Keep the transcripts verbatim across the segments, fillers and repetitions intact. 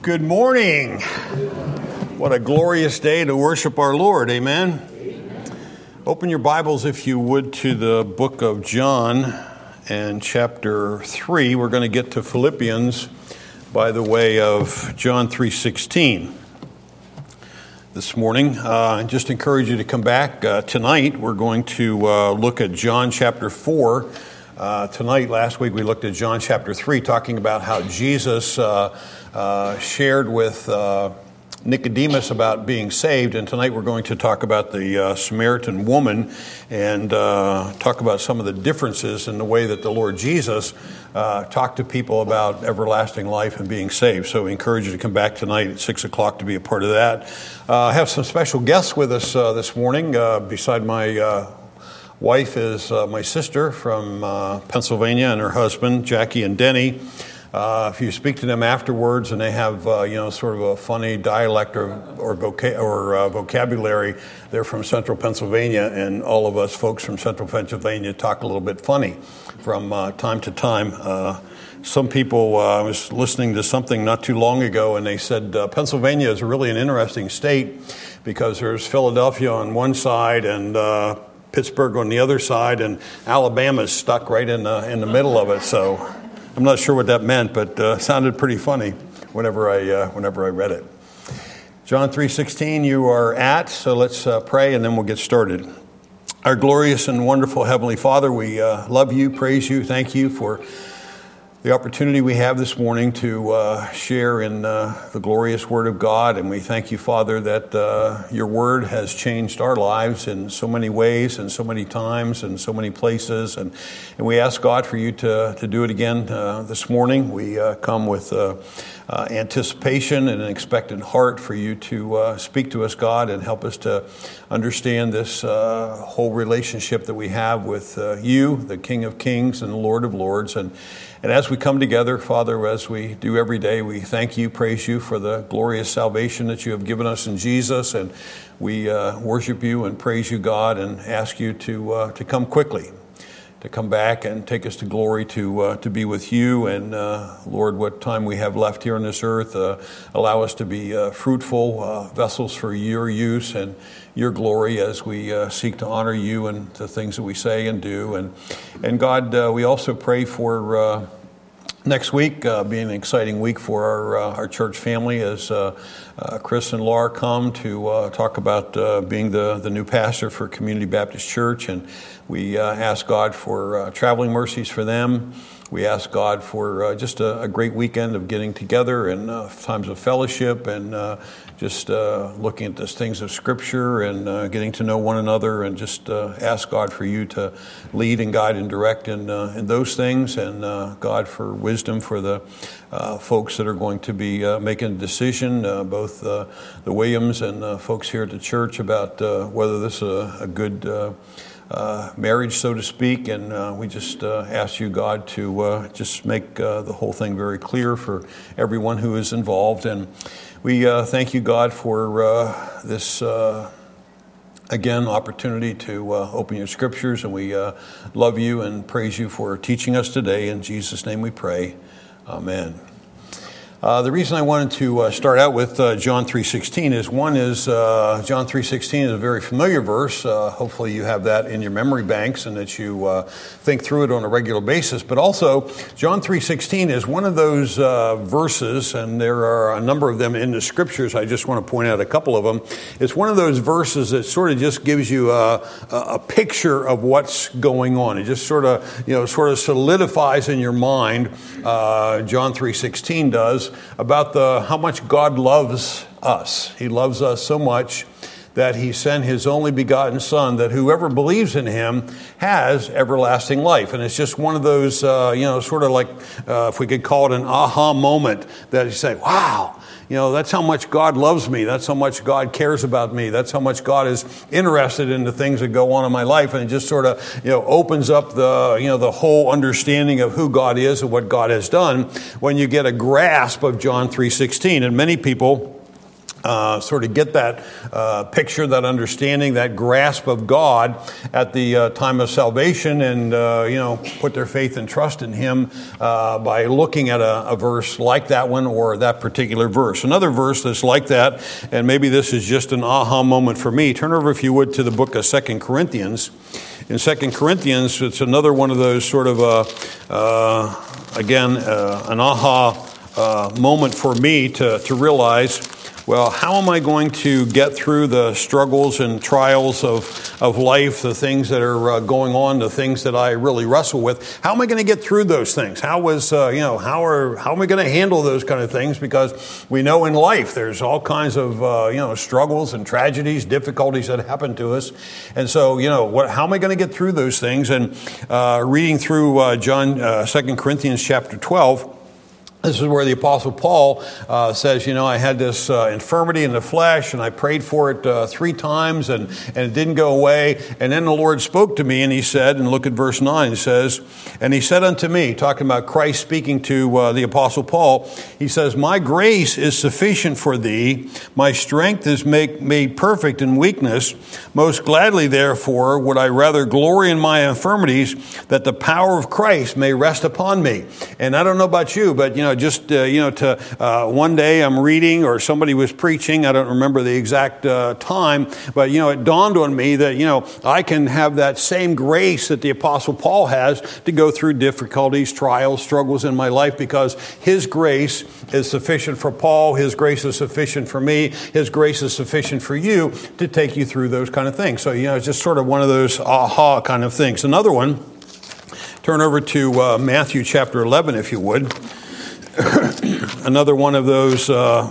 Good morning. What a glorious day to worship our Lord. Amen. Open your Bibles, if you would, to the book of John and chapter three. We're going to get to Philippians by the way of John three sixteen this morning. Uh, I just encourage you to come back. Uh, tonight, we're going to uh, look at John chapter four. Uh, tonight, last week, we looked at John chapter three, talking about how Jesus uh, uh, shared with uh, Nicodemus about being saved. And tonight, we're going to talk about the uh, Samaritan woman and uh, talk about some of the differences in the way that the Lord Jesus uh, talked to people about everlasting life and being saved. So we encourage you to come back tonight at six o'clock to be a part of that. Uh, I have some special guests with us uh, this morning uh, beside my uh wife is uh, my sister from uh, Pennsylvania, and her husband, Jackie and Denny. Uh, if you speak to them afterwards and they have, uh, you know, sort of a funny dialect or or, voca- or uh, vocabulary, they're from central Pennsylvania, and all of us folks from central Pennsylvania talk a little bit funny from uh, time to time. Uh, some people, uh, I was listening to something not too long ago, and they said uh, Pennsylvania is really an interesting state because there's Philadelphia on one side and uh, Pittsburgh on the other side, and Alabama's stuck right in the in the middle of it. So I'm not sure what that meant, but uh, sounded pretty funny whenever I uh, whenever I read it. John three sixteen, you are at. So let's uh, pray, and then we'll get started. Our glorious and wonderful Heavenly Father, we uh, love you, praise you, thank you for the opportunity we have this morning to uh, share in uh, the glorious Word of God. And we thank you, Father, that uh, your Word has changed our lives in so many ways and so many times and so many places. And, and we ask God for you to, to do it again uh, this morning. We uh, come with uh, uh, anticipation and an expectant heart for you to uh, speak to us, God, and help us to understand this uh, whole relationship that we have with uh, you, the King of Kings and the Lord of Lords. And And as we come together, Father, as we do every day, we thank you, praise you for the glorious salvation that you have given us in Jesus. And we uh, worship you and praise you, God, and ask you to uh, to come quickly, to come back and take us to glory, to uh, to be with you. And uh, Lord, what time we have left here on this earth, uh, allow us to be uh, fruitful uh, vessels for your use and your glory as we uh, seek to honor you and the things that we say and do. And and God, uh, we also pray for uh, next week uh, being an exciting week for our uh, our church family as uh, uh, Chris and Laura come to uh, talk about uh, being the, the new pastor for Community Baptist Church. And we uh, ask God for uh, traveling mercies for them. We ask God for uh, just a, a great weekend of getting together and uh, times of fellowship and uh, just uh, looking at the things of Scripture and uh, getting to know one another, and just uh, ask God for you to lead and guide and direct in, uh, in those things, and uh, God for wisdom for the uh, folks that are going to be uh, making a decision, uh, both uh, the Williams and uh, folks here at the church, about uh, whether this is a, a good uh, Uh, marriage, so to speak. And uh, we just uh, ask you, God, to uh, just make uh, the whole thing very clear for everyone who is involved. And we uh, thank you, God, for uh, this, uh, again, opportunity to uh, open your Scriptures. And we uh, love you and praise you for teaching us today. In Jesus' name we pray. Amen. Uh, the reason I wanted to uh, start out with uh, John three sixteen is, one is uh, John three sixteen is a very familiar verse. Uh, hopefully you have that in your memory banks and that you uh, think through it on a regular basis. But also, John three sixteen is one of those uh, verses, and there are a number of them in the Scriptures. I just want to point out a couple of them. It's one of those verses that sort of just gives you a, a picture of what's going on. It just sort of, you know, sort of solidifies in your mind, uh, John three sixteen does, about the how much God loves us. He loves us so much that he sent his only begotten Son, that whoever believes in him has everlasting life. And it's just one of those, uh, you know, sort of like, uh, if we could call it an aha moment, that you say, wow, you know, that's how much God loves me. That's how much God cares about me. That's how much God is interested in the things that go on in my life. And it just sort of, you know, opens up the, you know, the whole understanding of who God is and what God has done when you get a grasp of John three sixteen. And many people Uh, sort of get that uh, picture, that understanding, that grasp of God at the uh, time of salvation, and uh, you know, put their faith and trust in Him uh, by looking at a, a verse like that one or that particular verse. Another verse that's like that, and maybe this is just an aha moment for me. Turn over, if you would, to the book of Second Corinthians. In Second Corinthians, it's another one of those sort of uh, uh, again uh, an aha uh, moment for me to to realize, well, how am I going to get through the struggles and trials of, of life, the things that are uh, going on, the things that I really wrestle with? How am I going to get through those things? How was, uh, you know, how are how am I going to handle those kind of things? Because we know in life there's all kinds of, uh, you know, struggles and tragedies, difficulties that happen to us. And so, you know, what, how am I going to get through those things? And uh, reading through uh, John, uh, Second Corinthians chapter twelve, this is where the Apostle Paul uh, says, you know, I had this uh, infirmity in the flesh, and I prayed for it uh, three times, and, and it didn't go away. And then the Lord spoke to me, and He said, and look at verse nine, it says, and He said unto me, talking about Christ speaking to uh, the Apostle Paul, He says, my grace is sufficient for thee, my strength is make, made perfect in weakness. Most gladly, therefore, would I rather glory in my infirmities, that the power of Christ may rest upon me. And I don't know about you, but, you know, just, uh, you know, to uh, one day I'm reading or somebody was preaching, I don't remember the exact uh, time, but, you know, it dawned on me that, you know, I can have that same grace that the Apostle Paul has to go through difficulties, trials, struggles in my life, because his grace is sufficient for Paul, his grace is sufficient for me, his grace is sufficient for you to take you through those kind of things. So, you know, it's just sort of one of those aha kind of things. Another one, turn over to uh, Matthew chapter eleven, if you would. Another one of those, uh,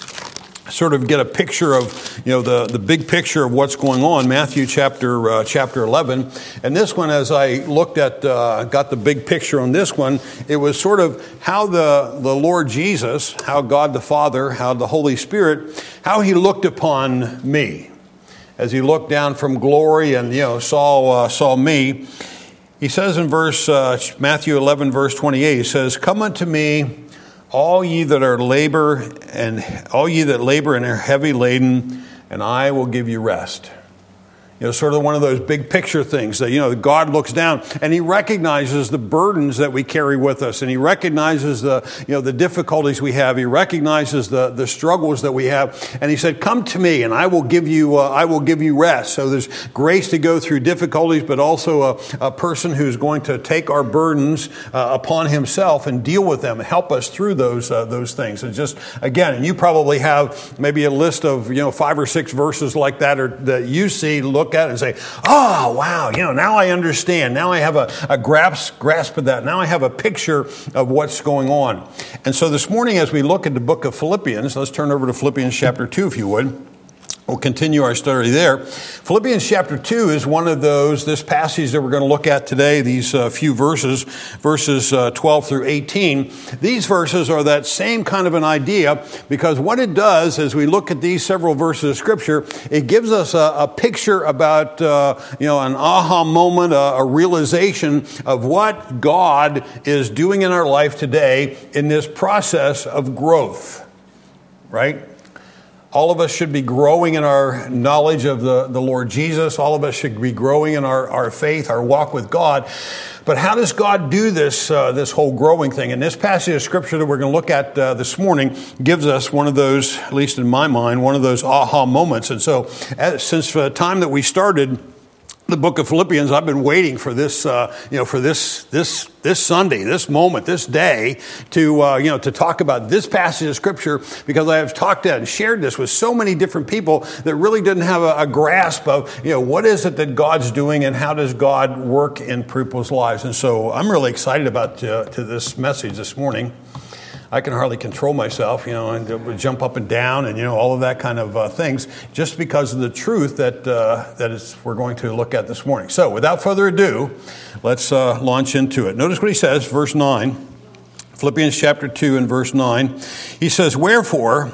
sort of get a picture of, you know, the, the big picture of what's going on. Matthew chapter uh, chapter eleven. And this one, as I looked at, uh, got the big picture on this one, it was sort of how the, the Lord Jesus, how God the Father, how the Holy Spirit, how He looked upon me. As He looked down from glory and, you know, saw, uh, saw me. He says in verse, uh, Matthew eleven, verse twenty-eight, He says, come unto me, all ye that are labor and all ye that labor and are heavy laden, and I will give you rest. You know, sort of one of those big picture things that, you know, God looks down and He recognizes the burdens that we carry with us, and He recognizes the, you know, the difficulties we have. He recognizes the, the struggles that we have, and He said, "Come to me, and I will give you, uh, I will give you rest." So there's grace to go through difficulties, but also a, a person who's going to take our burdens uh, upon Himself and deal with them, and help us through those uh, those things. And just again, and you probably have maybe a list of, you know, five or six verses like that, or that you see, look at and say, oh, wow, you know, now I understand. Now I have a, a grasp, grasp of that. Now I have a picture of what's going on. And so this morning, as we look at the book of Philippians, let's turn over to Philippians chapter two, if you would. We'll continue our study there. Philippians chapter two is one of those, this passage that we're going to look at today, these uh, few verses, verses uh, twelve through eighteen. These verses are that same kind of an idea, because what it does as we look at these several verses of Scripture, it gives us a, a picture about, uh, you know, an aha moment, a, a realization of what God is doing in our life today in this process of growth, right? All of us should be growing in our knowledge of the, the Lord Jesus. All of us should be growing in our, our faith, our walk with God. But how does God do this, uh, this whole growing thing? And this passage of Scripture that we're going to look at uh, this morning gives us one of those, at least in my mind, one of those aha moments. And so as, since the time that we started the book of Philippians, I've been waiting for this, uh, you know, for this, this, this Sunday, this moment, this day to, uh, you know, to talk about this passage of Scripture, because I have talked and shared this with so many different people that really didn't have a, a grasp of, you know, what is it that God's doing and how does God work in people's lives. And so I'm really excited about uh, to this message this morning. I can hardly control myself, you know, and jump up and down and, you know, all of that kind of uh, things, just because of the truth that uh, that is we're going to look at this morning. So without further ado, let's uh, launch into it. Notice what he says, verse nine, Philippians chapter two and verse nine. He says, "Wherefore,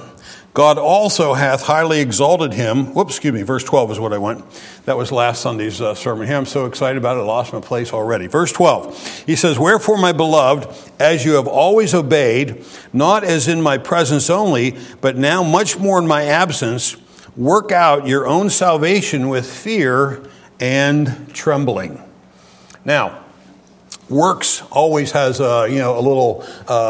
God also hath highly exalted him. Whoops, excuse me, verse twelve is what I went. That was last Sunday's uh, sermon here. I'm so excited about it, I lost my place already. Verse twelve, he says, wherefore, my beloved, as you have always obeyed, not as in my presence only, but now much more in my absence, work out your own salvation with fear and trembling. Now, works always has a, you know, a little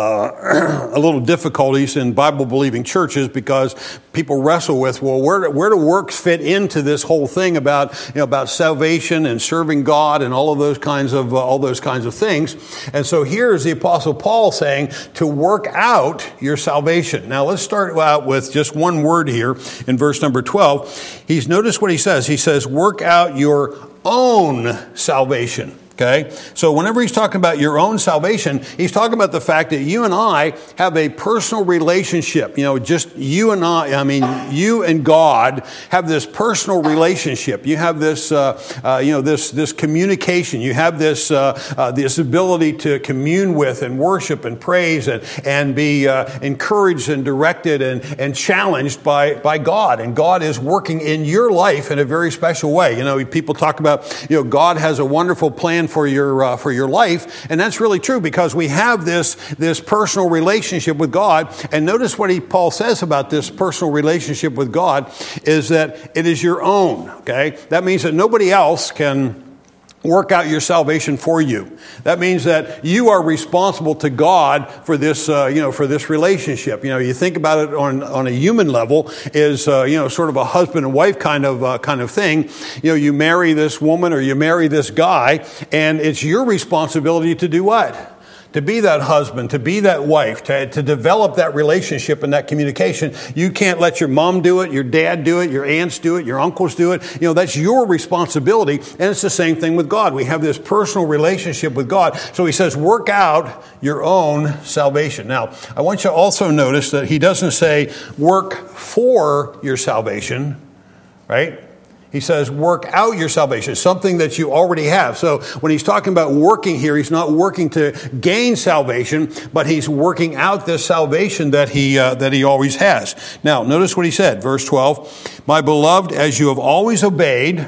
uh, a little difficulties in Bible-believing churches because people wrestle with, well, where do, where do works fit into this whole thing about, you know, about salvation and serving God and all of those kinds of uh, all those kinds of things. And so here's the Apostle Paul saying to work out your salvation. Now let's start out with just one word here in verse number twelve. He's notice what he says. He says, work out your own salvation. Okay, so whenever he's talking about your own salvation, he's talking about the fact that you and I have a personal relationship. You know, just you and I, I mean, you and God have this personal relationship. You have this, uh, uh, you know, this this communication. You have this uh, uh, this ability to commune with and worship and praise and and be uh, encouraged and directed and and challenged by by God. And God is working in your life in a very special way. You know, people talk about, you know, God has a wonderful plan for your uh, for your life, and that's really true because we have this this personal relationship with God. And notice what he Paul says about this personal relationship with God is that it is your own. Okay, that means that nobody else can work out your salvation for you. That means that you are responsible to God for this, uh, you know, for this relationship. You know, you think about it on on a human level is, uh, you know, sort of a husband and wife kind of uh, kind of thing. You know, you marry this woman or you marry this guy, and it's your responsibility to do what? To be that husband, to be that wife, to, to develop that relationship and that communication. You can't let your mom do it, your dad do it, your aunts do it, your uncles do it. You know, that's your responsibility. And it's the same thing with God. We have this personal relationship with God. So he says, work out your own salvation. Now, I want you to also notice that he doesn't say work for your salvation, right? He says, work out your salvation, something that you already have. So when he's talking about working here, he's not working to gain salvation, but he's working out this salvation that he uh, that he always has. Now, notice what he said, verse twelve, my beloved, as you have always obeyed.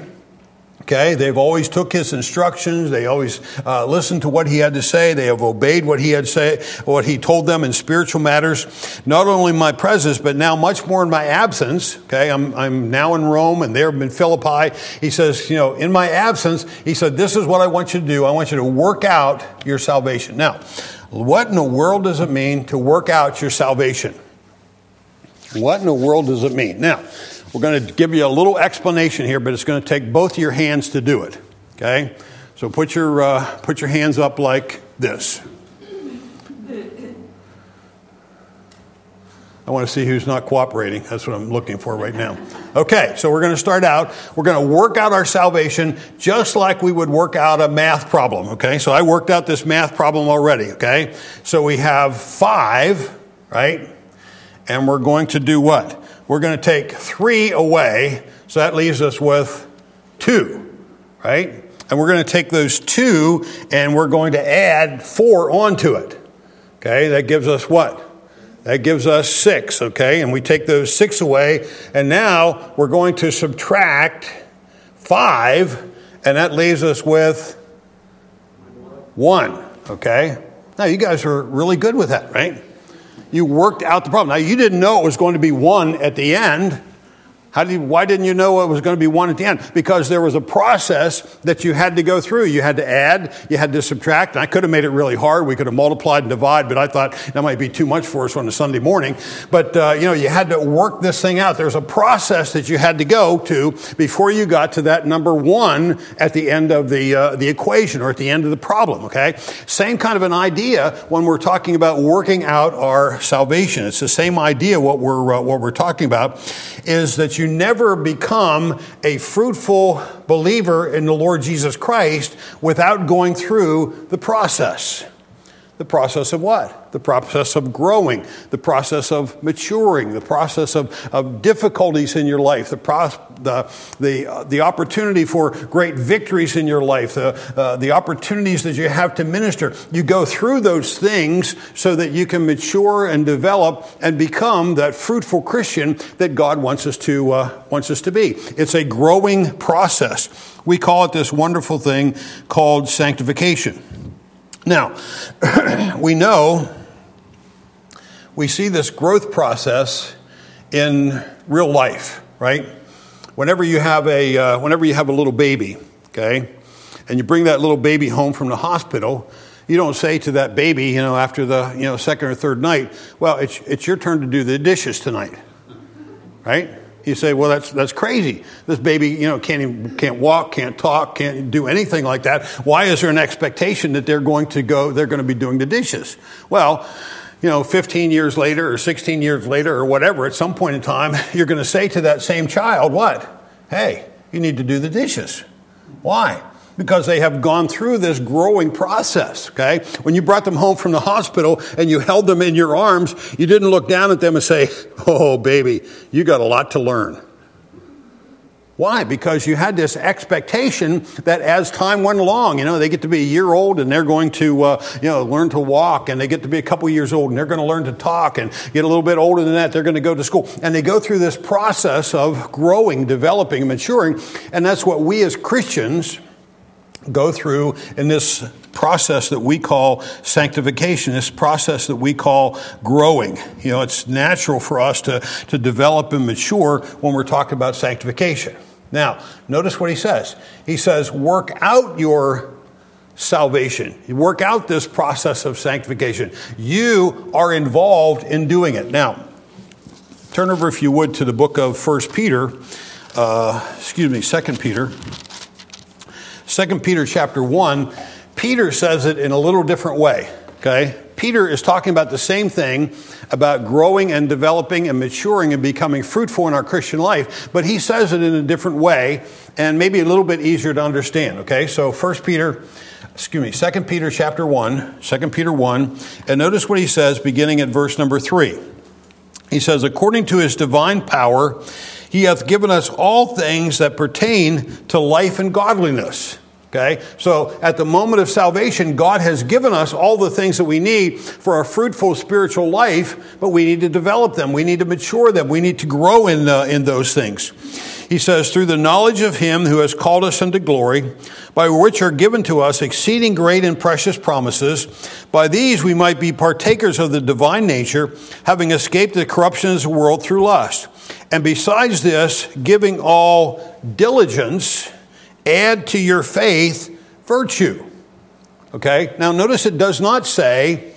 Okay, they've always took his instructions. They always uh, listened to what he had to say. They have obeyed what he had say, what he told them in spiritual matters. Not only in my presence, but now much more in my absence. Okay, I'm I'm now in Rome and there in Philippi. He says, you know, in my absence, he said, this is what I want you to do. I want you to work out your salvation. Now, what in the world does it mean to work out your salvation? What in the world does it mean? Now, we're going to give you a little explanation here, but it's going to take both of your hands to do it. Okay? So put your uh, put your hands up like this. I want to see who's not cooperating. That's what I'm looking for right now. Okay, so we're going to start out. We're going to work out our salvation just like we would work out a math problem. Okay? So I worked out this math problem already. Okay? So we have five, right? And we're going to do what? We're going to take three away, so that leaves us with two, right? And we're going to take those two, and we're going to add four onto it. Okay, that gives us what? That gives us six, okay? And we take those six away, and now we're going to subtract five, and that leaves us with one, okay? Now, you guys are really good with that, right? You worked out the problem. Now, you didn't know it was going to be one at the end. How did you, why didn't you know it was going to be one at the end? Because there was a process that you had to go through. You had to add, you had to subtract. And I could have made it really hard. We could have multiplied and divided, but I thought that might be too much for us on a Sunday morning. But, uh, you know, you had to work this thing out. There's a process that you had to go to before you got to that number one at the end of the uh, the equation or at the end of the problem, okay? Same kind of an idea when we're talking about working out our salvation. It's the same idea what we're, uh, what we're talking about is that you You never become a fruitful believer in the Lord Jesus Christ without going through the process. The process of what? The process of growing, the process of maturing, the process of, of difficulties in your life, the, pro, the, the, uh, the opportunity for great victories in your life, the, uh, the opportunities that you have to minister. You go through those things so that you can mature and develop and become that fruitful Christian that God wants us to, uh, wants us to be. It's a growing process. We call it this wonderful thing called sanctification. Now, we know, we see this growth process in real life, right? Whenever you have a, uh, whenever you have a little baby, okay, and you bring that little baby home from the hospital, you don't say to that baby, you know, after the, you know, second or third night, well, it's it's your turn to do the dishes tonight, right? You say, well, that's that's crazy. This baby, you know, can't even, can't walk, can't talk, can't do anything like that. Why is there an expectation that they're going to go, they're going to be doing the dishes? Well, you know, fifteen years later or sixteen years later or whatever, at some point in time, you're going to say to that same child, what? Hey, you need to do the dishes. Why? Because they have gone through this growing process, okay? When you brought them home from the hospital and you held them in your arms, you didn't look down at them and say, oh, baby, you got a lot to learn. Why? Because you had this expectation that as time went along, you know, they get to be a year old and they're going to, uh, you know, learn to walk, and they get to be a couple years old and they're going to learn to talk, and get a little bit older than that, they're going to go to school. And they go through this process of growing, developing, and maturing. And that's what we as Christians go through in this process that we call sanctification, this process that we call growing. You know, it's natural for us to, to develop and mature when we're talking about sanctification. Now, notice what he says. He says, work out your salvation. You work out this process of sanctification. You are involved in doing it. Now, turn over, if you would, to the book of First Peter, uh, excuse me, Second Peter. Second Peter chapter one, Peter says it in a little different way, okay? Peter is talking about the same thing, about growing and developing and maturing and becoming fruitful in our Christian life, but he says it in a different way and maybe a little bit easier to understand, okay? So First Peter, excuse me, Second Peter chapter one, Second Peter one, and notice what he says beginning at verse number three. He says, according to his divine power, he hath given us all things that pertain to life and godliness. Okay, so at the moment of salvation, God has given us all the things that we need for a fruitful spiritual life, but we need to develop them. We need to mature them. We need to grow in uh, in those things. He says, through the knowledge of him who has called us unto glory, by which are given to us exceeding great and precious promises, by these we might be partakers of the divine nature, having escaped the corruption of the world through lust. And besides this, giving all diligence, add to your faith virtue. Okay? Now notice it does not say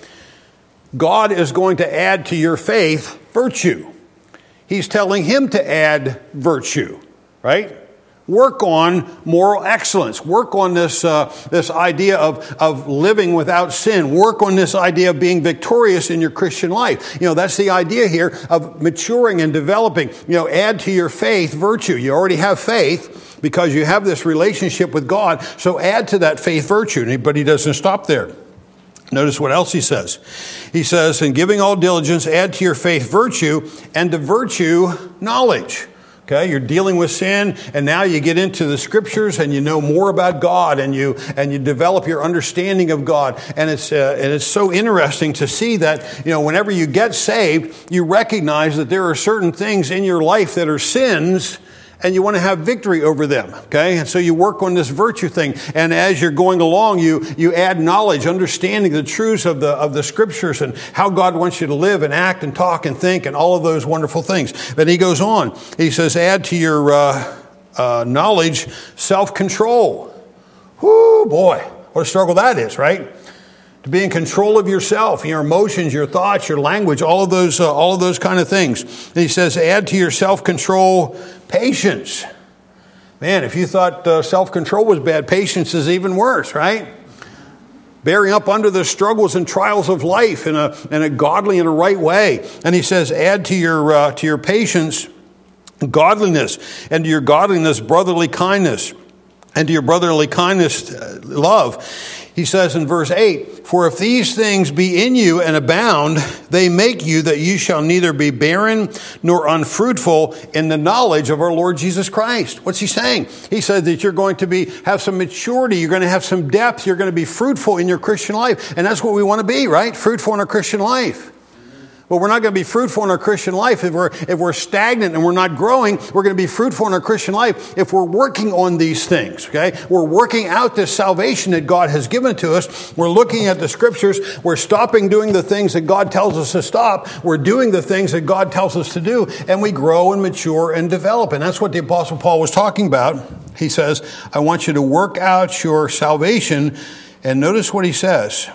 God is going to add to your faith virtue. He's telling him to add virtue, right? Work on moral excellence. Work on this uh, this idea of, of living without sin. Work on this idea of being victorious in your Christian life. You know, that's the idea here of maturing and developing. You know, add to your faith virtue. You already have faith because you have this relationship with God. So add to that faith virtue. But he doesn't stop there. Notice what else he says. He says, in giving all diligence, add to your faith virtue, and to virtue knowledge. Okay, you're dealing with sin, and now you get into the scriptures, and you know more about God, and you and you develop your understanding of God. And it's uh, and it's so interesting to see that, you know, whenever you get saved, you recognize that there are certain things in your life that are sins, and you want to have victory over them, okay? And so you work on this virtue thing. And as you're going along, you you add knowledge, understanding the truths of the of the scriptures and how God wants you to live and act and talk and think and all of those wonderful things. Then he goes on. He says, add to your uh, uh, knowledge self-control. Whoo, boy, what a struggle that is, right? To be in control of yourself, your emotions, your thoughts, your language, all of those, uh, all of those kind of things. And he says, add to your self-control patience. Man, if you thought uh, self-control was bad, patience is even worse, right? Bearing up under the struggles and trials of life in a in a godly and a right way. And he says, add to your uh, to your patience godliness, and to your godliness brotherly kindness, and to your brotherly kindness uh, love. He says in verse eight, for if these things be in you and abound, they make you that you shall neither be barren nor unfruitful in the knowledge of our Lord Jesus Christ. What's he saying? He said that you're going to be have some maturity, you're going to have some depth, you're going to be fruitful in your Christian life. And that's what we want to be, right? Fruitful in our Christian life. But we're not going to be fruitful in our Christian life if we're if we're stagnant and we're not growing. We're going to be fruitful in our Christian life if we're working on these things, okay? We're working out this salvation that God has given to us. We're looking at the scriptures. We're stopping doing the things that God tells us to stop. We're doing the things that God tells us to do, and we grow and mature and develop. And that's what the Apostle Paul was talking about. He says, I want you to work out your salvation. And notice what he says.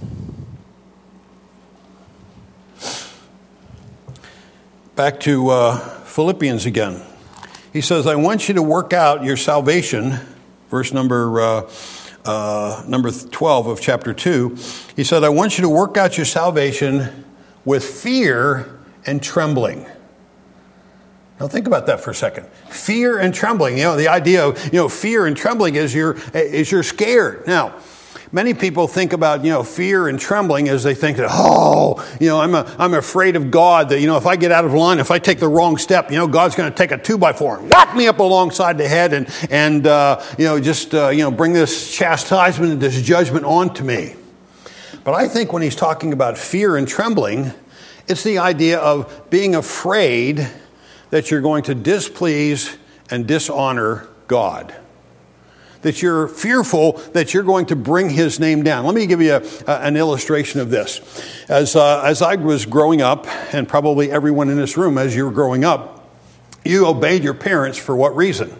Back to uh, Philippians again. He says, I want you to work out your salvation, verse number uh, uh, number twelve of chapter two. He said, I want you to work out your salvation with fear and trembling. Now think about that for a second. Fear and trembling. You know, the idea of, you know, fear and trembling is you're, is you're scared. Now, many people think about, you know, fear and trembling as they think that, oh, you know, I'm a, I'm afraid of God, that, you know, if I get out of line, if I take the wrong step, you know, God's going to take a two by four and whack me up alongside the head and, and uh, you know, just, uh, you know, bring this chastisement and this judgment onto me. But I think when he's talking about fear and trembling, it's the idea of being afraid that you're going to displease and dishonor God. That you're fearful that you're going to bring his name down. Let me give you a, a, an illustration of this. As uh, as I was growing up, and probably everyone in this room as you were growing up, you obeyed your parents for what reason?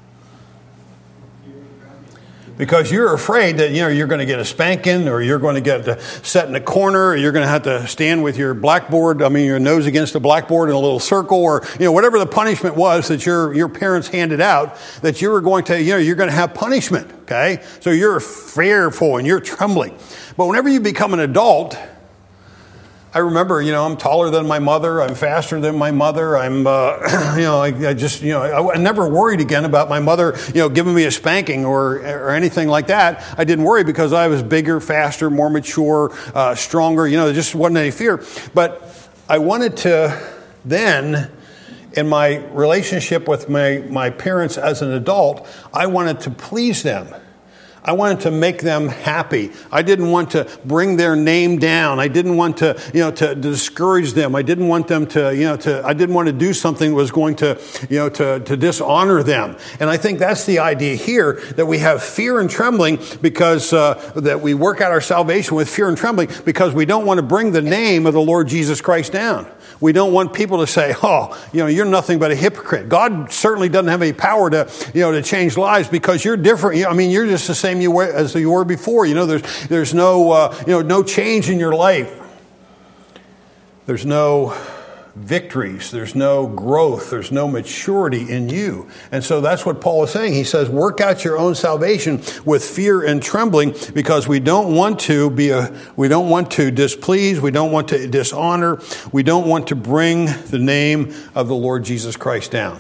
Because you're afraid that, you know, you're going to get a spanking, or you're going to get to set in a corner, or you're going to have to stand with your blackboard, I mean, your nose against the blackboard in a little circle, or, you know, whatever the punishment was that your, your parents handed out, that you were going to, you know, you're going to have punishment, okay? So you're fearful and you're trembling. But whenever you become an adult, I remember, you know, I'm taller than my mother. I'm faster than my mother. I'm, uh, you know, I, I just, you know, I, I never worried again about my mother, you know, giving me a spanking or or anything like that. I didn't worry because I was bigger, faster, more mature, uh, stronger. You know, there just wasn't any fear. But I wanted to then, in my relationship with my, my parents as an adult, I wanted to please them. I wanted to make them happy. I didn't want to bring their name down. I didn't want to, you know, to discourage them. I didn't want them to, you know, to, I didn't want to do something that was going to, you know, to, to dishonor them. And I think that's the idea here, that we have fear and trembling because, uh, that we work out our salvation with fear and trembling because we don't want to bring the name of the Lord Jesus Christ down. We don't want people to say, oh, you know, you're nothing but a hypocrite. God certainly doesn't have any power to, you know, to change lives because you're different. I mean, you're just the same you were as you were before. You know, there's there's no, uh, you know, no change in your life. There's no victories. There's no growth. There's no maturity in you. And so that's what Paul is saying. He says, work out your own salvation with fear and trembling because we don't want to be a, we don't want to displease. We don't want to dishonor. We don't want to bring the name of the Lord Jesus Christ down.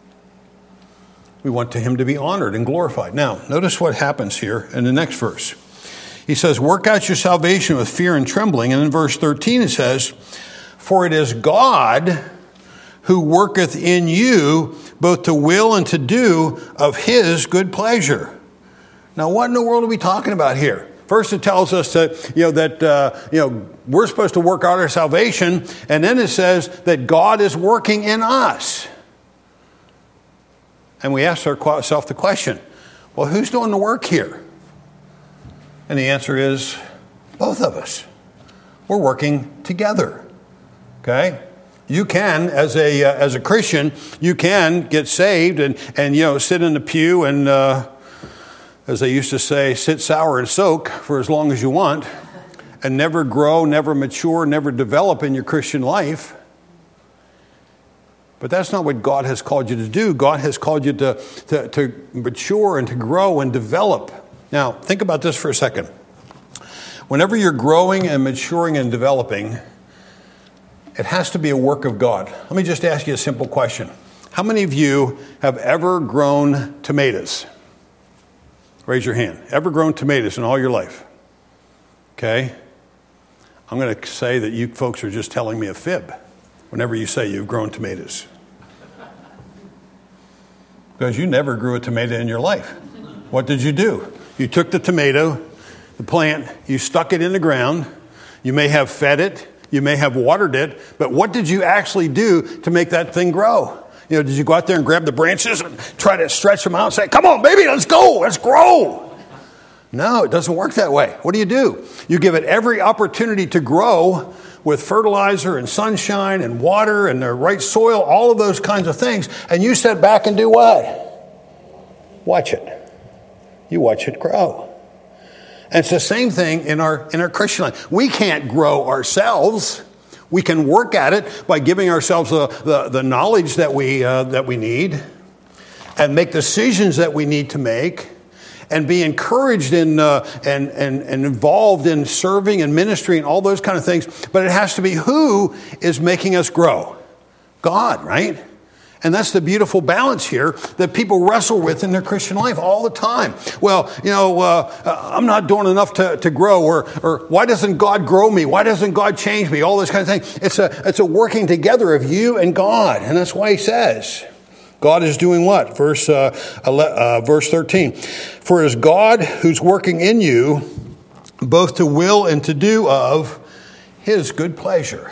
We want to him to be honored and glorified. Now, notice what happens here in the next verse. He says, work out your salvation with fear and trembling. And in verse thirteen it says, for it is God who worketh in you both to will and to do of his good pleasure. Now, what in the world are we talking about here? First, it tells us that, you know, that, uh, you know, we're supposed to work out our salvation. And then it says that God is working in us. And we ask ourselves the question, well, who's doing the work here? And the answer is both of us. We're working together. Okay? You can, as a uh, as a Christian, you can get saved and, and you know, sit in the pew and, uh, as they used to say, sit sour and soak for as long as you want and never grow, never mature, never develop in your Christian life. But that's not what God has called you to do. God has called you to, to, to mature and to grow and develop. Now, think about this for a second. Whenever you're growing and maturing and developing, it has to be a work of God. Let me just ask you a simple question. How many of you have ever grown tomatoes? Raise your hand. Ever grown tomatoes in all your life? Okay. I'm going to say that you folks are just telling me a fib whenever you say you've grown tomatoes. Because you never grew a tomato in your life. What did you do? You took the tomato, the plant, you stuck it in the ground. You may have fed it. You may have watered it. But what did you actually do to make that thing grow? You know, did you go out there and grab the branches and try to stretch them out and say, come on, baby, let's go, let's grow? No, it doesn't work that way. What do you do? You give it every opportunity to grow with fertilizer and sunshine and water and the right soil, all of those kinds of things. And you sit back and do what? Watch it. You watch it grow. And it's the same thing in our in our Christian life. We can't grow ourselves. We can work at it by giving ourselves the, the, the knowledge that we uh, that we need and make decisions that we need to make and be encouraged in uh, and, and, and involved in serving and ministry and all those kind of things. But it has to be who is making us grow? God, right? And that's the beautiful balance here that people wrestle with in their Christian life all the time. Well, you know, uh, I'm not doing enough to, to grow, or or why doesn't God grow me? Why doesn't God change me? All this kind of thing. It's a it's a working together of you and God, and that's why He says, God is doing what? Verse uh, uh, verse thirteen. For it is God who's working in you, both to will and to do of His good pleasure.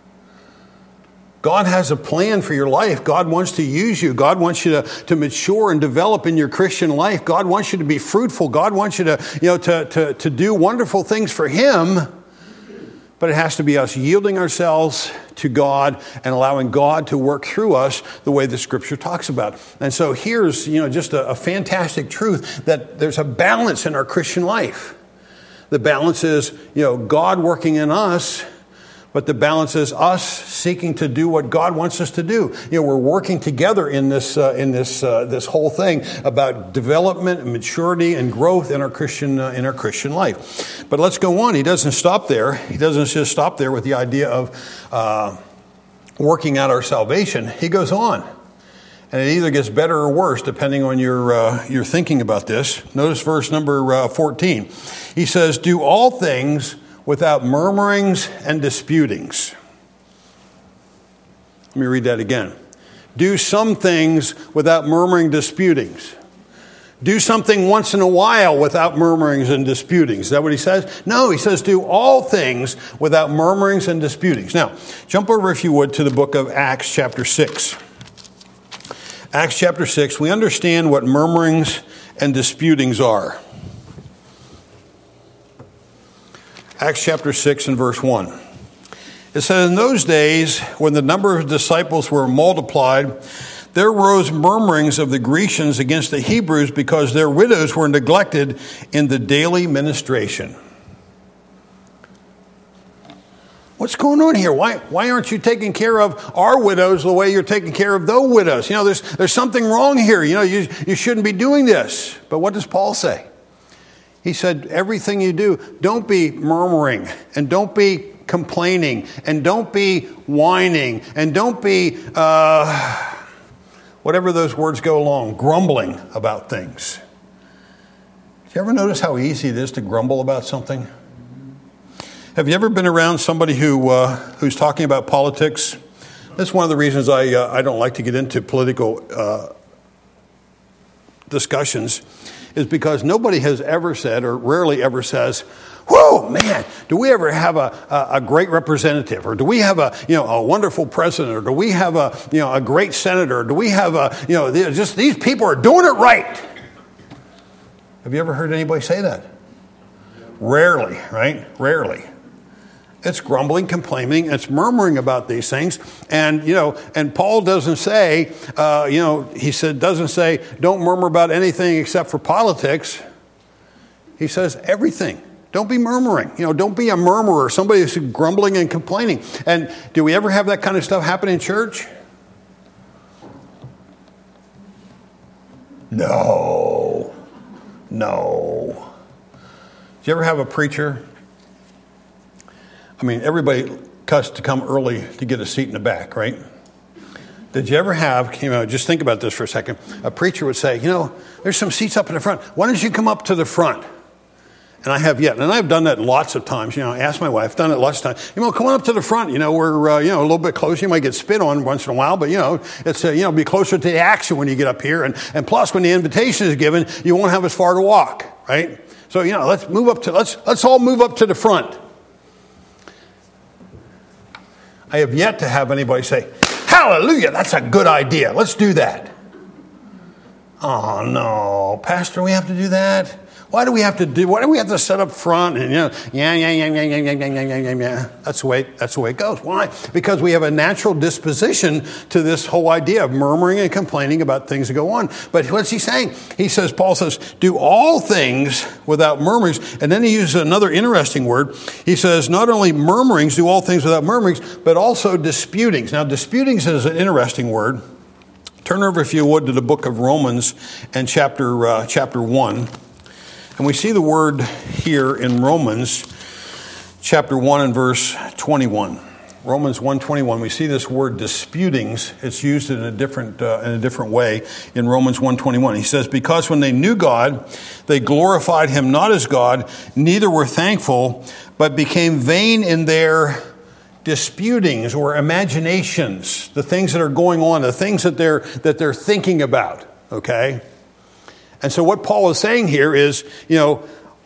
God has a plan for your life. God wants to use you. God wants you to, to mature and develop in your Christian life. God wants you to be fruitful. God wants you to, you know, to, to, to do wonderful things for Him. But it has to be us yielding ourselves to God and allowing God to work through us the way the Scripture talks about. And so here's, you know, just a, a fantastic truth that there's a balance in our Christian life. The balance is, you know, God working in us. But the balance is us seeking to do what God wants us to do. You know, we're working together in this uh, in this uh, this whole thing about development and maturity and growth in our Christian uh, in our Christian life. But let's go on. He doesn't stop there. He doesn't just stop there with the idea of uh, working out our salvation. He goes on, and it either gets better or worse depending on your uh, your thinking about this. Notice verse number uh, fourteen. He says, "Do all things without murmurings and disputings." Let me read that again. Do some things without murmuring, disputings. Do something once in a while without murmurings and disputings. Is that what he says? No, he says do all things without murmurings and disputings. Now, jump over, if you would, to the book of Acts chapter six. Acts chapter six, we understand what murmurings and disputings are. Acts chapter six and verse one. It says, "In those days, when the number of disciples were multiplied, there arose murmurings of the Grecians against the Hebrews because their widows were neglected in the daily ministration." What's going on here? Why, why aren't you taking care of our widows the way you're taking care of those widows? You know, there's, there's something wrong here. You know, you, you shouldn't be doing this. But what does Paul say? He said, everything you do, don't be murmuring and don't be complaining and don't be whining and don't be, uh, whatever those words go along, grumbling about things. Do you ever notice how easy it is to grumble about something? Have you ever been around somebody who uh, who's talking about politics? That's one of the reasons I uh, I don't like to get into political uh, discussions. Is because nobody has ever said, or rarely ever says, "Whoa, man, do we ever have a, a, a great representative, or do we have a you know a wonderful president, or do we have a you know a great senator, or do we have a you know just these people are doing it right?" Have you ever heard anybody say that? Rarely, right? Rarely. It's grumbling, complaining, it's murmuring about these things. And, you know, and Paul doesn't say, uh, you know, he said, doesn't say, don't murmur about anything except for politics. He says everything. Don't be murmuring. You know, don't be a murmurer, somebody who's grumbling and complaining. And do we ever have that kind of stuff happen in church? No. No. Do you ever have a preacher? I mean, everybody cussed to come early to get a seat in the back, right? Did you ever have, you know, just think about this for a second. A preacher would say, you know, there's some seats up in the front. Why don't you come up to the front? And I have yet. And I've done that lots of times. You know, I asked my wife, done it lots of times. You know, come on up to the front. You know, we're, uh, you know, a little bit closer. You might get spit on once in a while, but, you know, it's, uh, you know, be closer to the action when you get up here. And, and plus, when the invitation is given, you won't have as far to walk, right? So, you know, let's move up to, let's, let's all move up to the front. I have yet to have anybody say, hallelujah, that's a good idea. Let's do that. Oh, no, Pastor, we have to do that? Why do we have to do, why do we have to set up front and, you know, yeah, yeah, yeah, yeah, yeah, yeah, yeah, yeah, yeah, yeah. That's the way, that's the way it goes. Why? Because we have a natural disposition to this whole idea of murmuring and complaining about things that go on. But what's he saying? He says, Paul says, do all things without murmurings. And then he uses another interesting word. He says, not only murmurings, do all things without murmurings, but also disputings. Now, disputings is an interesting word. Turn over, if you would, to the book of Romans and chapter, uh, chapter one. And we see the word here in Romans chapter one and verse twenty-one. Romans one twenty-one. We see this word disputings. It's used in a different uh, in a different way in Romans one twenty-one. He says, because when they knew God, they glorified him not as God, neither were thankful, but became vain in their disputings or imaginations, the things that are going on, the things that they're that they're thinking about. Okay? And so what Paul is saying here is, you know,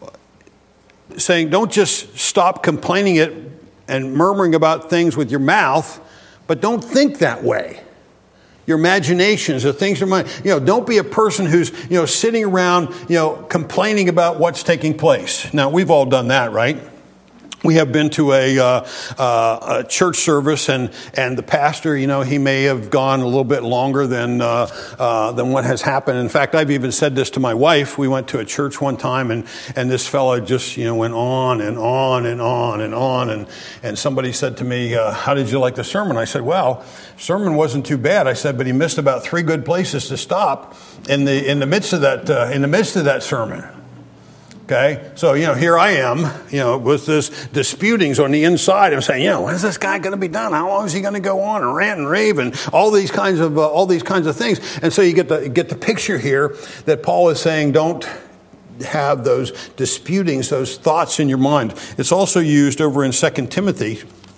saying don't just stop complaining it and murmuring about things with your mouth, but don't think that way. Your imaginations, the things in mind, you know, don't be a person who's, you know, sitting around, you know, complaining about what's taking place. Now, we've all done that, right? We have been to a, uh, uh, a church service, and, and the pastor, you know, he may have gone a little bit longer than uh, uh, than what has happened. In fact, I've even said this to my wife. We went to a church one time, and, and this fellow just, you know, went on and on and on and on. And, and somebody said to me, uh, how did you like the sermon? I said, well, sermon wasn't too bad. I said, but he missed about three good places to stop in the in the midst of that uh, in the midst of that sermon. Okay, so, you know, here I am, you know, with this disputings on the inside. I'm saying, you know, when is this guy going to be done? How long is he going to go on and rant and rave and all these kinds of uh, all these kinds of things? And so you get the get the picture here that Paul is saying, don't have those disputings, those thoughts in your mind. It's also used over in Second Timothy,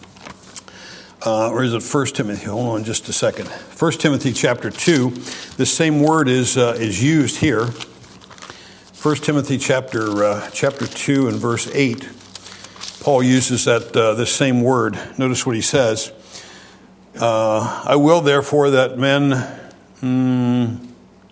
uh, or is it First Timothy? Hold on, just a second. First Timothy chapter two. The same word is uh, is used here. First Timothy chapter uh, chapter two and verse eight, Paul uses that uh, this same word. Notice what he says. Uh, I will therefore that men. Hmm,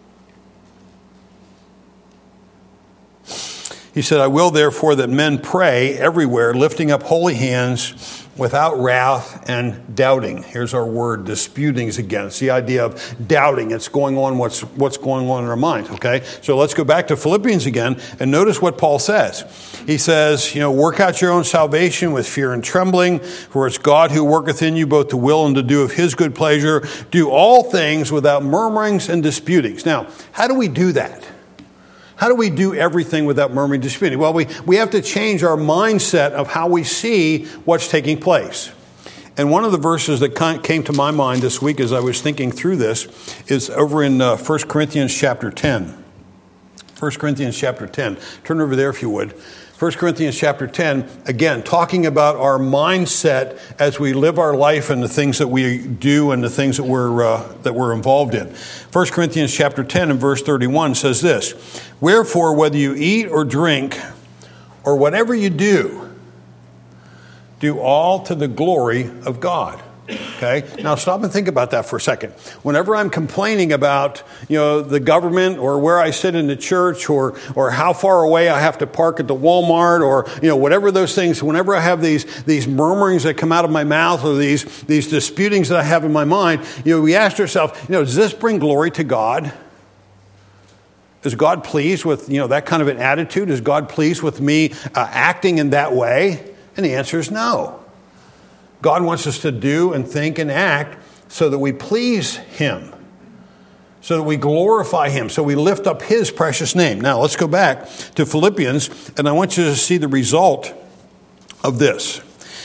he said, I will therefore that men pray everywhere, lifting up holy hands, without wrath and doubting. Here's our word, disputings again. It's the idea of doubting. It's going on what's what's going on in our mind, okay? So let's go back to Philippians again and notice what Paul says. He says, you know, work out your own salvation with fear and trembling, for it's God who worketh in you both to will and to do of his good pleasure. Do all things without murmurings and disputings. Now, how do we do that? How do we do everything without murmuring and disputing? Well, we, we have to change our mindset of how we see what's taking place. And one of the verses that came to my mind this week as I was thinking through this is over in uh, First Corinthians chapter ten. First Corinthians chapter ten. Turn over there if you would. First Corinthians chapter ten, again, talking about our mindset as we live our life and the things that we do and the things that we're uh, that we're involved in. First Corinthians chapter ten and verse thirty-one says this, wherefore, whether you eat or drink or whatever you do, do all to the glory of God. Okay? Now stop and think about that for a second. Whenever I'm complaining about, you know, the government or where I sit in the church or or how far away I have to park at the Walmart or, you know, whatever those things, whenever I have these these murmurings that come out of my mouth or these these disputings that I have in my mind, you know, we ask ourselves, you know, does this bring glory to God? Is God pleased with, you know, that kind of an attitude? Is God pleased with me uh, acting in that way? And the answer is no. God wants us to do and think and act so that we please him, so that we glorify him, so we lift up his precious name. Now, let's go back to Philippians, and I want you to see the result of this.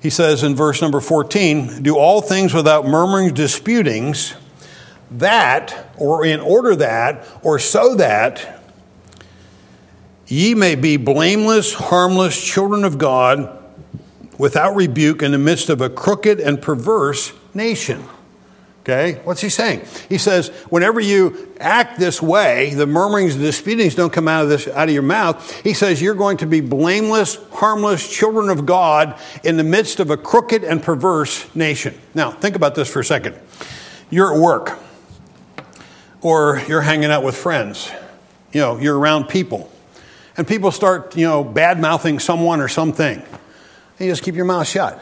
He says in verse number fourteen, do all things without murmuring, disputings, that, or in order that, or so that, ye may be blameless, harmless, children of God, without rebuke in the midst of a crooked and perverse nation. Okay, what's he saying? He says, whenever you act this way, the murmurings and disputings don't come out of this out of your mouth. He says you're going to be blameless, harmless, children of God in the midst of a crooked and perverse nation. Now, think about this for a second. You're at work, or you're hanging out with friends. You know, you're around people, and people start, you know, bad-mouthing someone or something. And you just keep your mouth shut.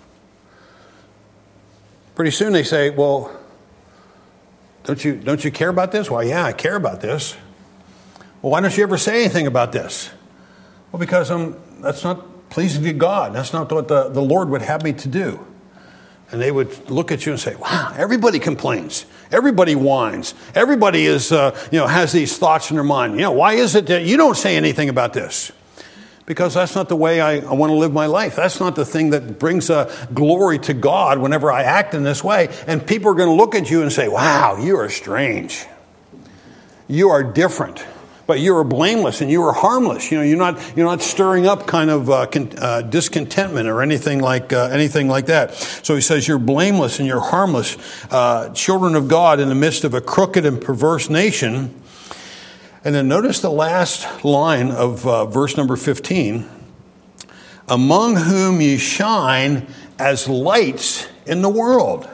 Pretty soon they say, well, don't you don't you care about this? Well, yeah, I care about this. Well, why don't you ever say anything about this? Well, because I'm, that's not pleasing to God. That's not what the, the Lord would have me to do. And they would look at you and say, wow, everybody complains. Everybody whines. Everybody is, uh, you know, has these thoughts in their mind. You know, why is it that you don't say anything about this? Because that's not the way I, I want to live my life. That's not the thing that brings uh, glory to God whenever I act in this way. And people are going to look at you and say, wow, you are strange. You are different. But you are blameless and you are harmless. You know, you're not you're not stirring up kind of uh, con- uh, discontentment or anything like uh, anything like that. So he says you're blameless and you're harmless, uh, children of God in the midst of a crooked and perverse nation. And then notice the last line of uh, verse number fifteen. Among whom ye shine as lights in the world.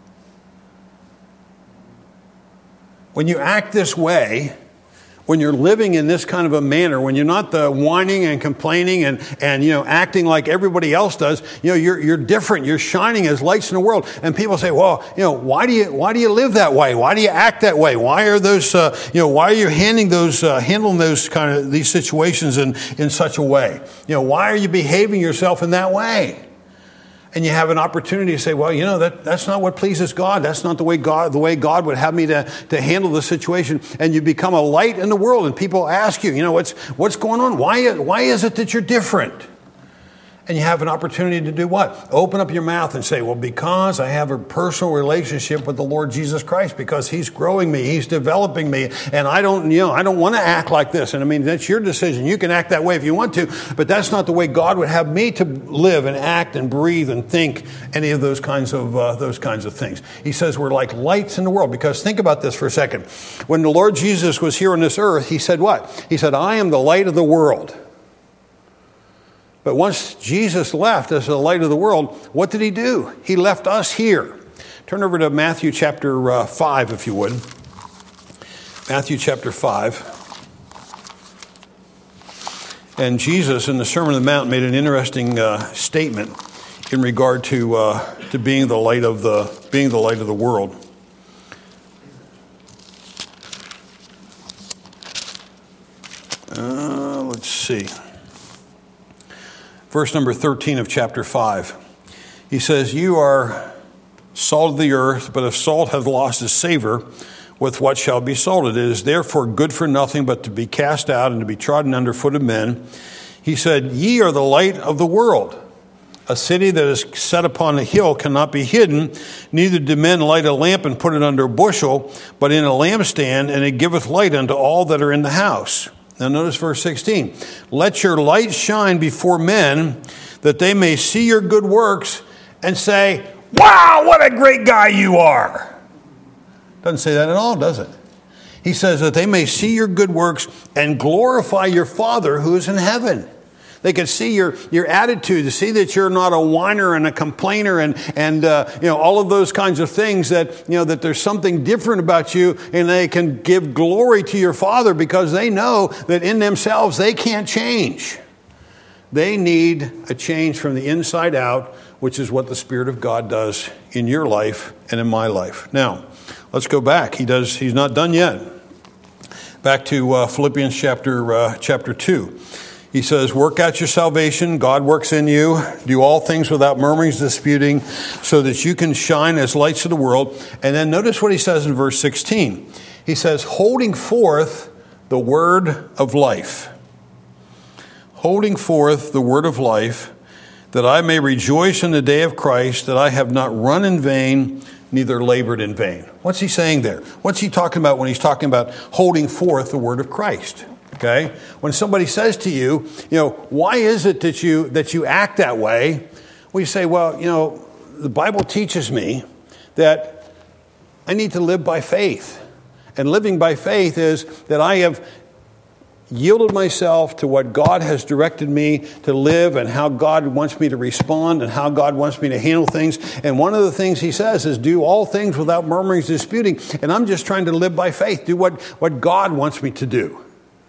When you act this way, when you're living in this kind of a manner, when you're not the whining and complaining and, and you know, acting like everybody else does, you know, you're you're different. You're shining as lights in the world. And people say, well, you know, why do you why do you live that way? Why do you act that way? Why are those uh, you know, why are you handling those uh, handling those kind of these situations in, in such a way? You know, why are you behaving yourself in that way? And you have an opportunity to say, well, you know, that, that's not what pleases God. That's not the way God, the way God would have me to, to handle the situation. And you become a light in the world. And people ask you, you know, what's, what's going on? Why, why is it that you're different? And you have an opportunity to do what? Open up your mouth and say, well, because I have a personal relationship with the Lord Jesus Christ, because he's growing me, he's developing me, and I don't, you know, I don't want to act like this. And I mean, that's your decision. You can act that way if you want to, but that's not the way God would have me to live and act and breathe and think any of those kinds of, uh, those kinds of things. He says we're like lights in the world, because think about this for a second. When the Lord Jesus was here on this earth, he said what? He said, I am the light of the world. But once Jesus left as the light of the world, what did he do? He left us here. Turn over to Matthew chapter uh, five, if you would. Matthew chapter five. And Jesus, in the Sermon on the Mount, made an interesting uh, statement in regard to uh, to being the light of the being the light of the world. Uh, let's see. Verse number thirteen of chapter five. He says, you are salt of the earth, but if salt hath lost its savor, with what shall be salted? It is therefore good for nothing but to be cast out and to be trodden under foot of men. He said, ye are the light of the world. A city that is set upon a hill cannot be hidden. Neither do men light a lamp and put it under a bushel, but in a lampstand, and it giveth light unto all that are in the house. Now notice verse sixteen. Let your light shine before men, that they may see your good works and say, wow, what a great guy you are. Doesn't say that at all, does it? He says that they may see your good works and glorify your Father who is in heaven. They could see your, your attitude, to see that you're not a whiner and a complainer and, and uh, you know, all of those kinds of things, that, you know, that there's something different about you, and they can give glory to your Father because they know that in themselves they can't change. They need a change from the inside out, which is what the Spirit of God does in your life and in my life. Now, let's go back. He does. He's not done yet. Back to uh, Philippians chapter uh, chapter two. He says, work out your salvation. God works in you. Do all things without murmurings, disputing, so that you can shine as lights of the world. And then notice what he says in verse sixteen. He says, holding forth the word of life. Holding forth the word of life. that I may rejoice in the day of Christ, that I have not run in vain, neither labored in vain. What's he saying there? What's he talking about when he's talking about holding forth the word of Christ? Okay? When somebody says to you, you know, why is it that you that you act that way? Well, you say, well, you know, the Bible teaches me that I need to live by faith. And living by faith is that I have yielded myself to what God has directed me to live and how God wants me to respond and how God wants me to handle things. And one of the things he says is do all things without murmurings, disputing. And I'm just trying to live by faith, do what, what God wants me to do.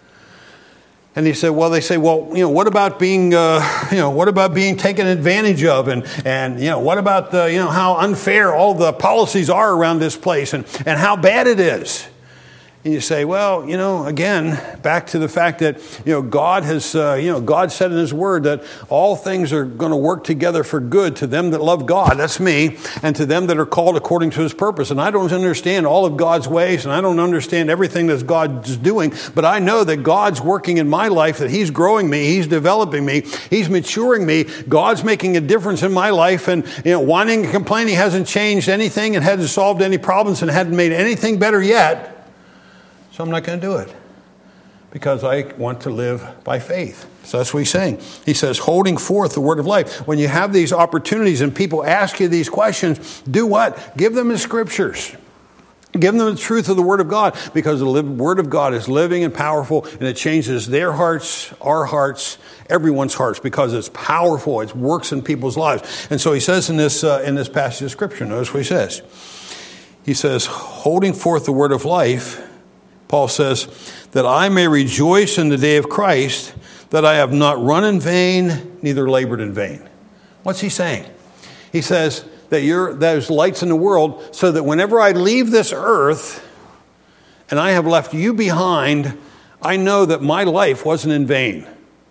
And he said, well, they say, well, you know, what about being, uh, you know, what about being taken advantage of? And, and, you know, what about the, you know, how unfair all the policies are around this place and, and how bad it is? And you say, well, you know, again, back to the fact that, you know, God has, uh, you know, God said in his word that all things are going to work together for good to them that love God, that's me, and to them that are called according to his purpose. And I don't understand all of God's ways, and I don't understand everything that God's doing, but I know that God's working in my life, that he's growing me, he's developing me, he's maturing me, God's making a difference in my life, and, you know, whining and complaining hasn't changed anything and hasn't solved any problems and hadn't made anything better yet. So I'm not going to do it because I want to live by faith. So that's what he's saying. He says, holding forth the word of life. When you have these opportunities and people ask you these questions, do what? Give them the scriptures. Give them the truth of the word of God, because the word of God is living and powerful, and it changes their hearts, our hearts, everyone's hearts, because it's powerful. It works in people's lives. And so he says in this, uh, in this passage of scripture, notice what he says. He says, holding forth the word of life, Paul says, that I may rejoice in the day of Christ, that I have not run in vain, neither labored in vain. What's he saying? He says that you're, there's lights in the world, so that whenever I leave this earth and I have left you behind, I know that my life wasn't in vain.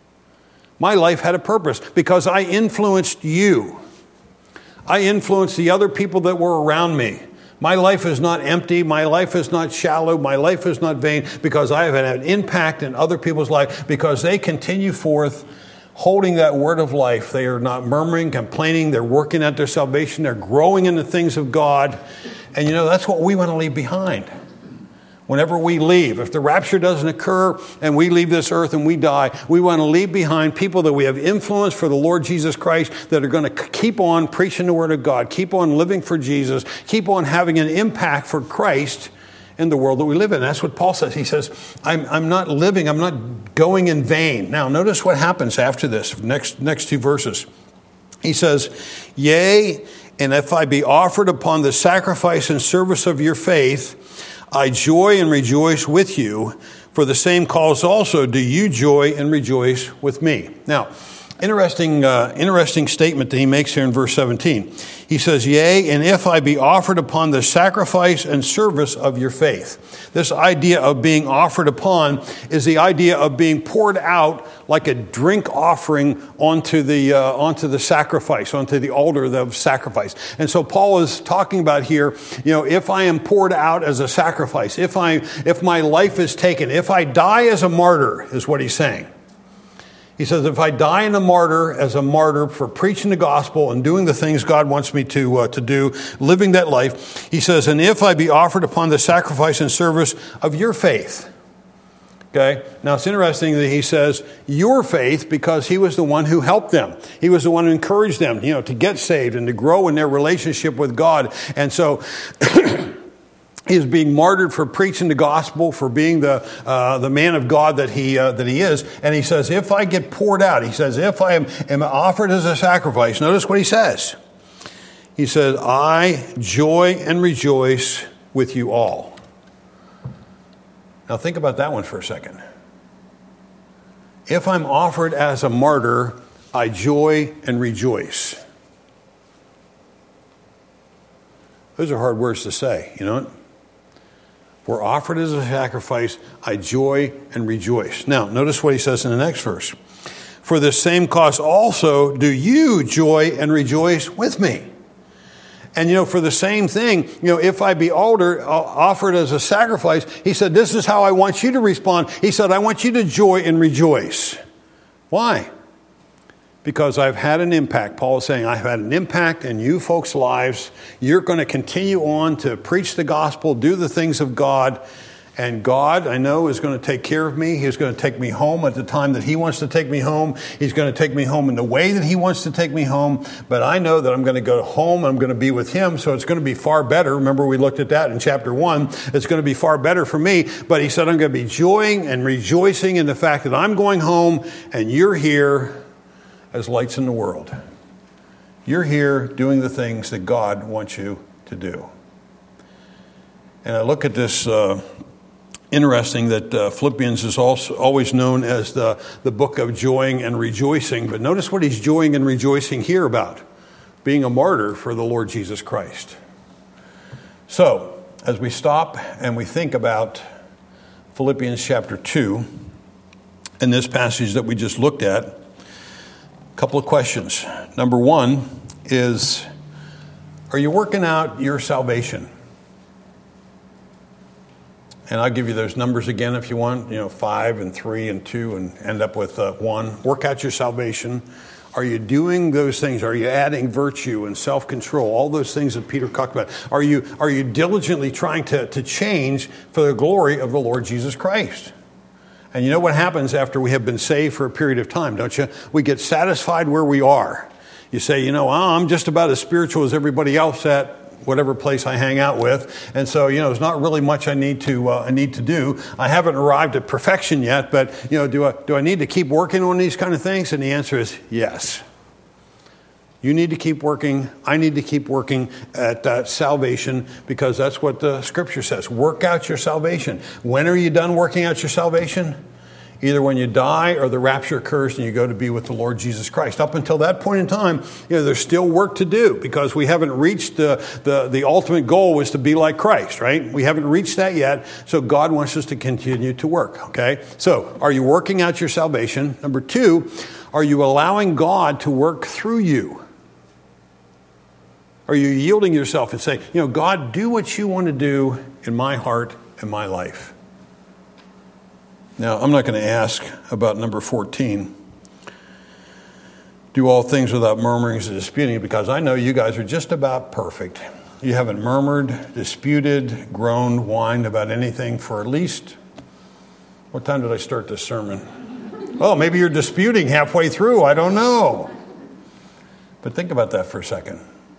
My life had a purpose because I influenced you. I influenced the other people that were around me. My life is not empty. My life is not shallow. My life is not vain, because I have had an impact in other people's life, because they continue forth holding that word of life. They are not murmuring, complaining. They're working at their salvation. They're growing in the things of God. And you know, that's what we want to leave behind. Whenever we leave, if the rapture doesn't occur and we leave this earth and we die, we want to leave behind people that we have influenced for the Lord Jesus Christ, that are going to keep on preaching the word of God, keep on living for Jesus, keep on having an impact for Christ in the world that we live in. That's what Paul says. He says, I'm, I'm not living, I'm not going in vain. Now, notice what happens after this, next, next two verses. He says, yea, and if I be offered upon the sacrifice and service of your faith, I joy and rejoice with you. For the same cause also do you joy and rejoice with me. Now, interesting, uh, interesting statement that he makes here in verse seventeen. He says, yea, and if I be offered upon the sacrifice and service of your faith. This idea of being offered upon is the idea of being poured out like a drink offering onto the uh, onto the sacrifice, onto the altar of sacrifice. And so Paul is talking about here, you know, if I am poured out as a sacrifice, if I if my life is taken, if I die as a martyr, is what he's saying. He says, if I die in a martyr, as a martyr for preaching the gospel and doing the things God wants me to uh, to do, living that life, he says, and if I be offered upon the sacrifice and service of your faith. Okay, now it's interesting that he says your faith, because he was the one who helped them. He was the one who encouraged them, you know, to get saved and to grow in their relationship with God. And so he is being martyred for preaching the gospel, for being the uh, the man of God that he uh, that he is. And he says, if I get poured out, he says, if I am, am offered as a sacrifice, notice what he says. He says, I joy and rejoice with you all. Now think about that one for a second. If I'm offered as a martyr, I joy and rejoice. Those are hard words to say, you know. We're offered as a sacrifice, I joy and rejoice. Now, notice what he says in the next verse. For the same cause also do you joy and rejoice with me. And, you know, for the same thing, you know, if I be altar, offered as a sacrifice, he said, this is how I want you to respond. He said, I want you to joy and rejoice. Why? because I've had an impact. Paul is saying, I've had an impact in you folks' lives. You're going to continue on to preach the gospel, do the things of God. And God, I know, is going to take care of me. He's going to take me home at the time that he wants to take me home. He's going to take me home in the way that he wants to take me home. But I know that I'm going to go home. I'm going to be with him. So it's going to be far better. Remember, we looked at that in chapter one. It's going to be far better for me. But he said, I'm going to be joying and rejoicing in the fact that I'm going home and you're here as lights in the world. You're here doing the things that God wants you to do. And I look at this... Uh, Interesting that uh, Philippians is also always known as the, the book of joying and rejoicing. But notice what he's joying and rejoicing here about. Being a martyr for the Lord Jesus Christ. So, as we stop and we think about Philippians chapter two, and this passage that we just looked at, a couple of questions. Number one is, are you working out your salvation? And I'll give you those numbers again if you want, you know, five and three and two and end up with uh, one. Work out your salvation. Are you doing those things? Are you adding virtue and self-control? All those things that Peter talked about. Are you are you diligently trying to, to change for the glory of the Lord Jesus Christ? And you know what happens after we have been saved for a period of time, don't you? We get satisfied where we are. You say, you know, oh, I'm just about as spiritual as everybody else at whatever place I hang out with. And so, you know, there's not really much I need to uh, I need to do. I haven't arrived at perfection yet, but, you know, do I, do I need to keep working on these kind of things? And the answer is yes. You need to keep working. I need to keep working at uh, salvation, because that's what the scripture says. Work out your salvation. When are you done working out your salvation? Either when you die or the rapture occurs and you go to be with the Lord Jesus Christ. Up until that point in time, you know, there's still work to do, because we haven't reached the, the, the ultimate goal was to be like Christ, right? We haven't reached that yet. So God wants us to continue to work, okay? So are you working out your salvation? Number two, are you allowing God to work through you? Are you yielding yourself and saying, you know, God, do what you want to do in my heart and my life? Now, I'm not going to ask about number fourteen. Do all things without murmurings and disputing, because I know you guys are just about perfect. You haven't murmured, disputed, groaned, whined about anything for at least, what time did I start this sermon? Oh, maybe you're disputing halfway through. I don't know. But think about that for a second.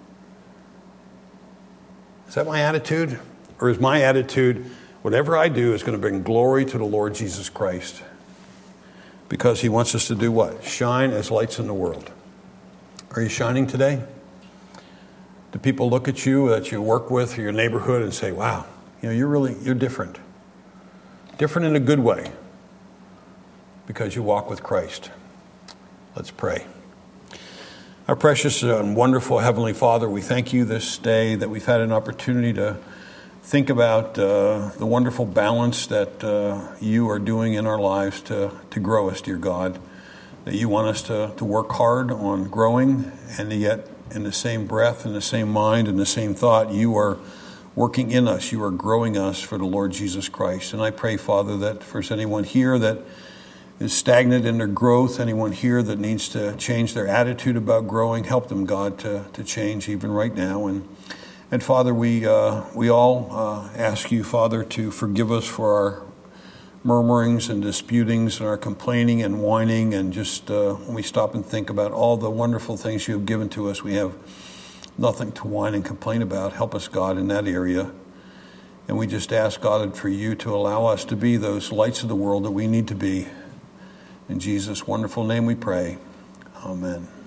Is that my attitude? Or is my attitude, whatever I do is going to bring glory to the Lord Jesus Christ? Because he wants us to do what? Shine as lights in the world. Are you shining today? Do people look at you that you work with or your neighborhood and say, wow, you know, you're really, you're different. Different in a good way. Because you walk with Christ. Let's pray. Our precious and wonderful Heavenly Father, we thank you this day that we've had an opportunity to think about uh, the wonderful balance that uh, you are doing in our lives to, to grow us, dear God. That you want us to, to work hard on growing, and yet in the same breath, in the same mind, in the same thought, you are working in us. You are growing us for the Lord Jesus Christ. And I pray, Father, that if there's anyone here that is stagnant in their growth, anyone here that needs to change their attitude about growing, help them, God, to, to change even right now. And And Father, we uh, we all uh, ask you, Father, to forgive us for our murmurings and disputings and our complaining and whining, and just uh, when we stop and think about all the wonderful things you have given to us, we have nothing to whine and complain about. Help us, God, in that area. And we just ask, God, for you to allow us to be those lights of the world that we need to be. In Jesus' wonderful name we pray. Amen.